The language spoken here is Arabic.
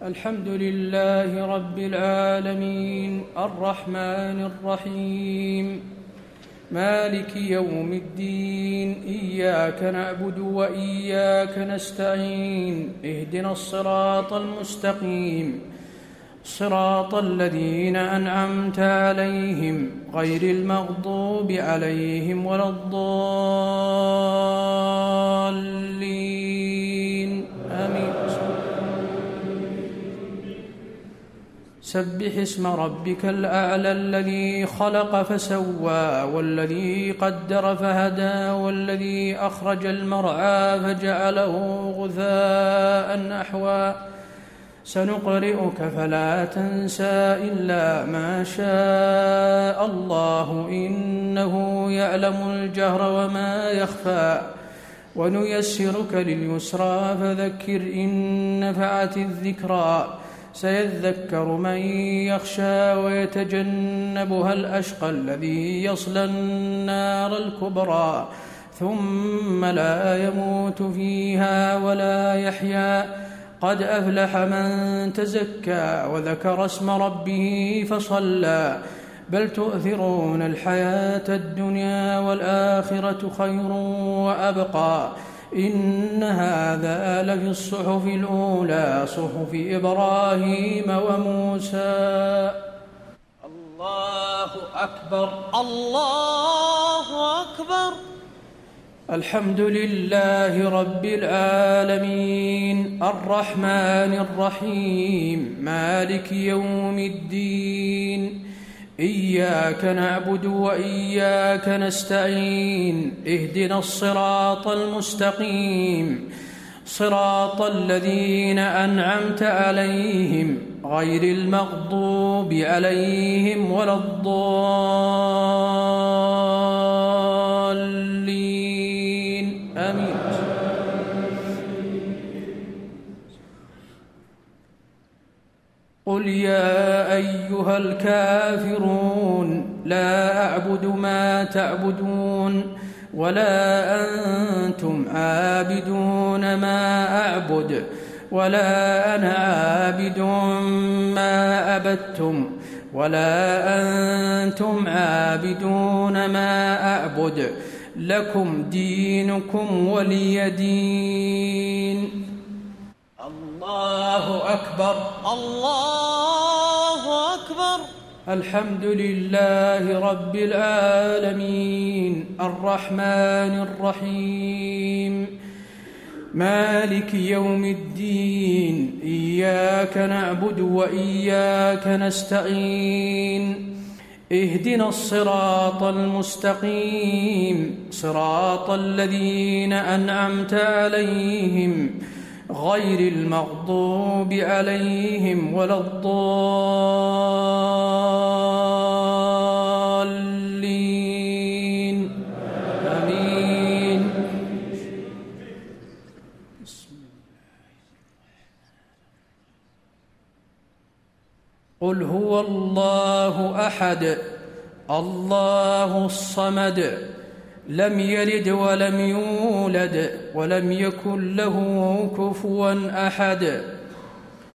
الحمد لله رب العالمين الرحمن الرحيم مالك يوم الدين إياك نعبد وإياك نستعين اهدنا الصراط المستقيم صراط الذين أنعمت عليهم غير المغضوب عليهم ولا الضالين آمين. سبح اسم ربك الأعلى الذي خلق فسوى والذي قدر فهدى والذي أخرج المرعى فجعله غثاء أحوى سنقرئك فلا تنسى إلا ما شاء الله إنه يعلم الجهر وما يخفى ونيسرك لليسرى فذكر إن نفعت الذكرى سيذكر من يخشى ويتجنبها الأشقى الذي يصلى النار الكبرى ثم لا يموت فيها ولا يحيا قد أفلح من تزكى وذكر اسم ربه فصلى بل تؤثرون الحياة الدنيا والآخرة خير وأبقى إن هذا لفي الصحف الأولى صحف إبراهيم وموسى. الله أكبر الله أكبر. الحمد لله رب العالمين الرحمن الرحيم مالك يوم الدين إياك نعبد وإياك نستعين اهدنا الصراط المستقيم صراط الذين أنعمت عليهم غير المغضوب عليهم ولا الضالين آمين. قل يا أيها الكافرون لا أعبد ما تعبدون ولا أنتم عابدون ما أعبد ولا أنا عابد ما عبدتم ولا أنتم عابدون ما أعبد لكم دينكم ولي دين. الله أكبر الله أكبر. الحمد لله رب العالمين الرحمن الرحيم مالك يوم الدين إياك نعبد وإياك نستعين اهدنا الصراط المستقيم صراط الذين أنعمت عليهم غير المغضوب عليهم ولا الضالين آمين. قل هو الله أحد الله الصمد لم يلد ولم يولد ولم يكن له كفوا أحد.